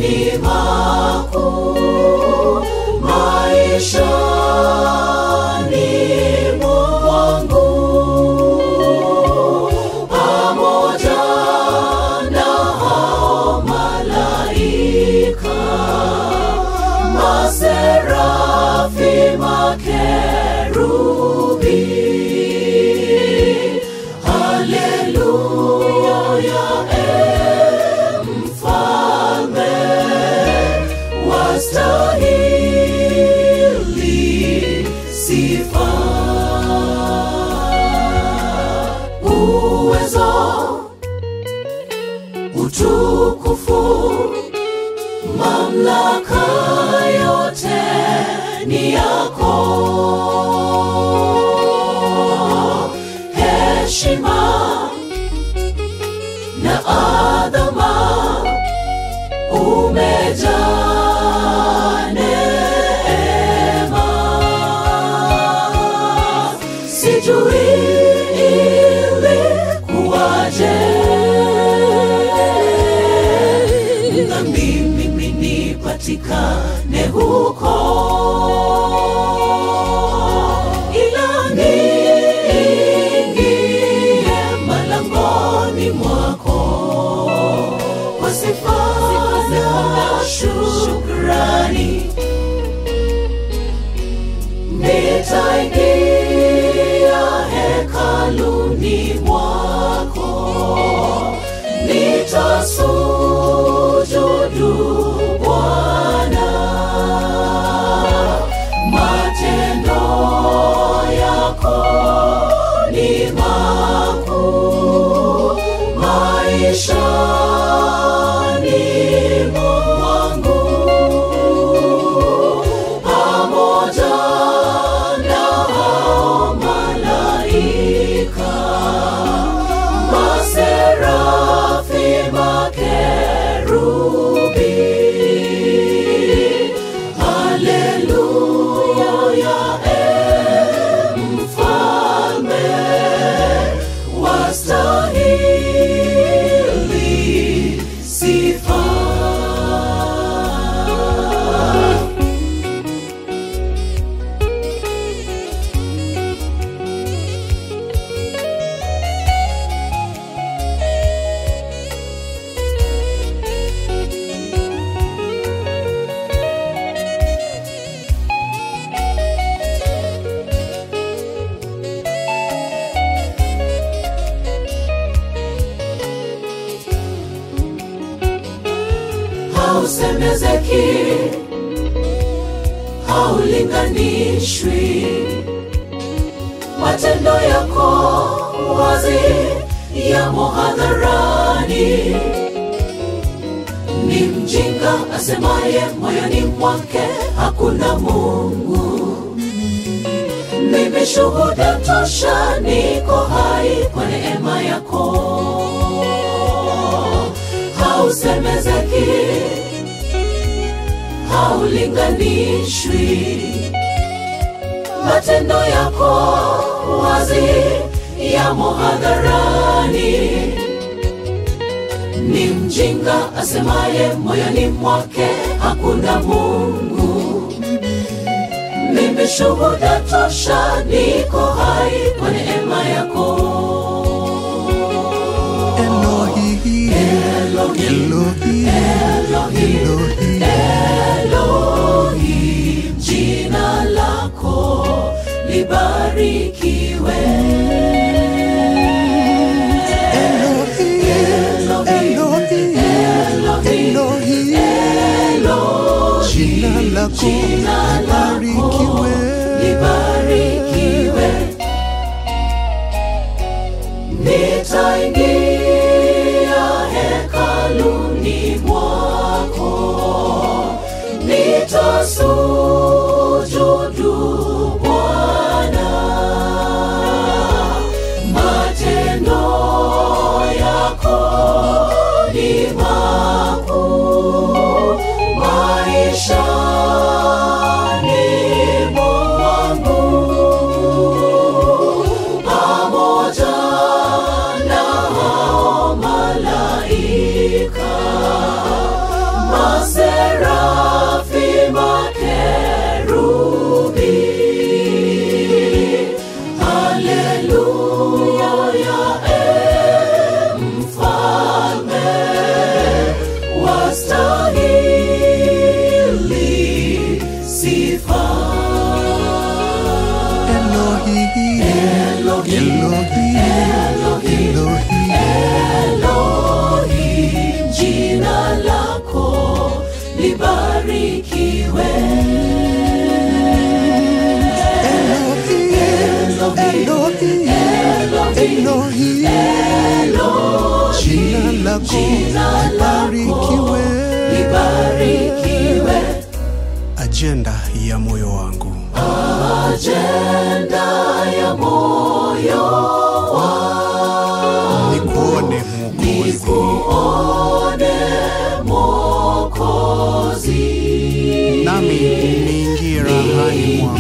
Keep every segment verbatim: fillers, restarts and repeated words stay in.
ni makuu maishani mwangu, pamoja na hao malaika, maserafi, makerubi. Haleluya, e Mfalme, wastahili sifa. Uwezo, utukufu, mamlaka yote ni yako. Heshima na adhama umejaa neema. Sijui ilikuwaje na mimi nipatikane huko, ila niingie malangoni mwako kwa sifa na shukrani. Nitaingia hekaluni mwako, nitasujudu Bwana. Matendo yako ni makuu maishani mwangu, pamoja na hao malaika, maserafi, makerubi. Haleluya, e Mfalme, wastahili sifa. Hausemezeki, haulinganishwi, matendo yako wazi yamo hadharani. Ni mjinga asemaye moyoni mwake hakuna Mungu. Mimi shuhuda tosha, niko hai kwa neema yako. Hausemezeki, haulinganishwi, matendo yako wazi yamo hadharani. Ni mjinga asemaye moyoni mwake hakuna Mungu. Mimi shuhuda tosha, niko hai kwa neema yako. Elohim, Elohim, Elohim, Elohim, Elohim, jina lako libarikiwe. Elohim, Elohim, jina lako libarikiwe. Nitaingia hekaluni mwako, nitasujudu Bwana. Matendo yako ni makuu maishani mwangu, Elohim, Elohim, Elohim, Elohim, Elohim, jina lako libarikiwe. Elohim, Elohim, Elohim, jina lako libarikiwe. Libarikiwe. Agenda ya moyo wangu, Agenda ya moyo wangu, nikuone Mwokozi, nikuone Mwokozi, nami niingie rahani mwako,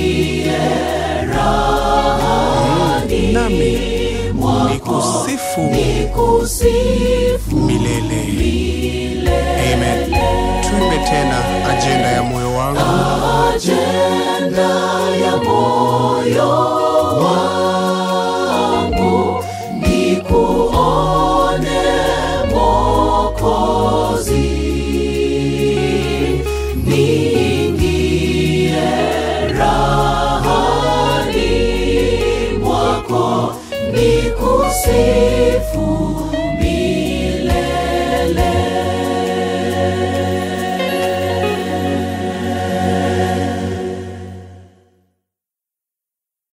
nami nikusifu nikusifu milele. Amen. Tuimbe tena agenda ya moyo wangu. Agenda ya moyo wangu, nikuone Mwokozi, niingie rahani mwako, nikusifu